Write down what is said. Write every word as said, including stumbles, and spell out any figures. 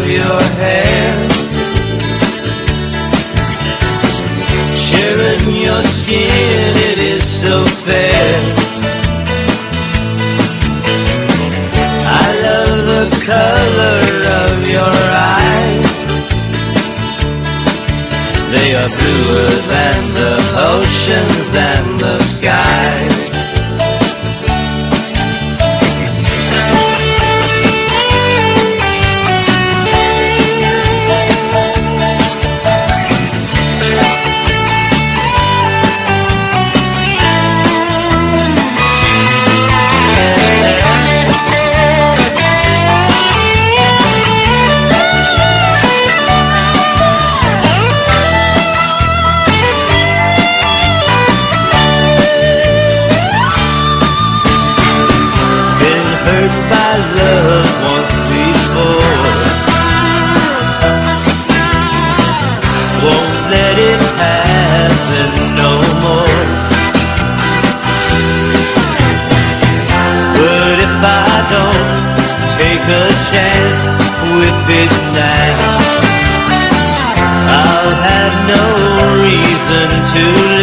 your hair, sharing your skin, it is so fair. I love the color of your eyes, they are bluer than the oceans and the skies. Let it pass and no more. But if I don't take a chance with it now, I'll have no reason to